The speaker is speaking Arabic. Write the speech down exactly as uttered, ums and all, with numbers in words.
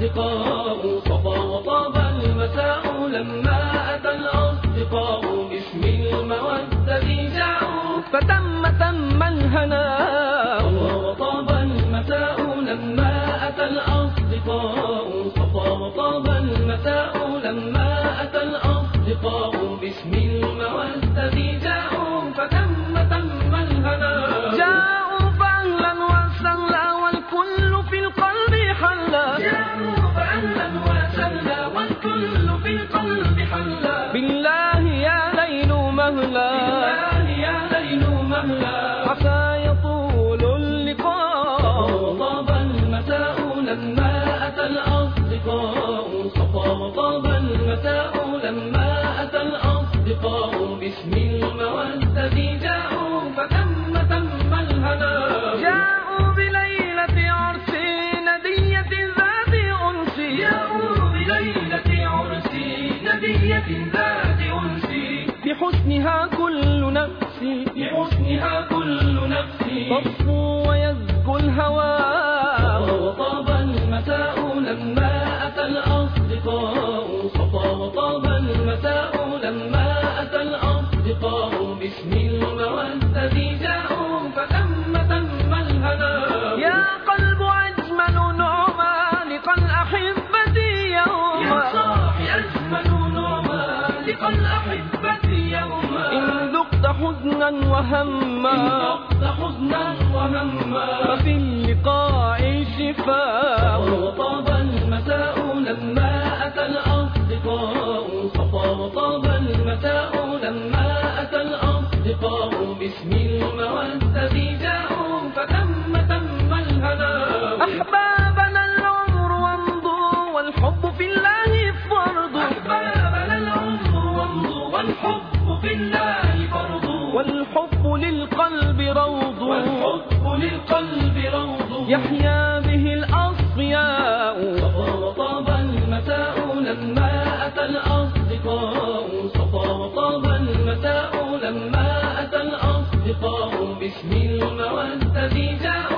الأصدقاء صفا وطاب المساء لما أتى الأصدقاء باسم المودة جاءوا فتم تم الهناء. صفا وطاب المساء لما أتى الأصدقاء صفا وطاب المساء لما أتى الأصدقاء باسم المودة جاءوا فتم تم الهناء. جاءوا فأهلا وسهلا والكل في القلب حلا. جاءوا فأهلا وسهلا والكل في القلب حلا. بالله يا ليل مهلا بالله يا ليل مهلا عسى يطول اللقاء. وطاب المساء لما أتى الأصدقاء صفا وطاب المساء لما أتى الأصدقاء باسم المودة جاءوا فتم تم الهناء. جاءوا بليلة عرس ندية ذات أنس. جاءوا بليلة عرس ندية ذات أنس. بحسنها كل نفسي بحسنها كل نفسي تصفو ويزكو الهوى. وطاب المساء لما أتى الأصدقاء صفا وطاب المساء لما أتى الأصدقاء باسم المودة جاءوا فتم تم الهناء. يا قلب أجمل نعمى لقى الأحبة يوما. يا صاحي أجمل نعمى لقى الأحبة يوما. إن ذقت حزنا وهما إن ذقت حزنا وهما ففي اللقاء شفاء. وطاب المساء لما أتى الأصدقاء صفا وطاب المساء لما أتى الأصدقاء باسم المودة جاءوا فتم تم الهناء. أحبابنا العمر وامضوا والحب في الله فرض. أحبابنا العمر وامضوا والحب في الله فرض. والحب للقلب روض والحب للقلب روض يحيا به الأصفياء. صفا وطاب المساء لما أتى الأصدقاء صفا وطاب المساء لما أتى الأصدقاء باسم المودة جاءوا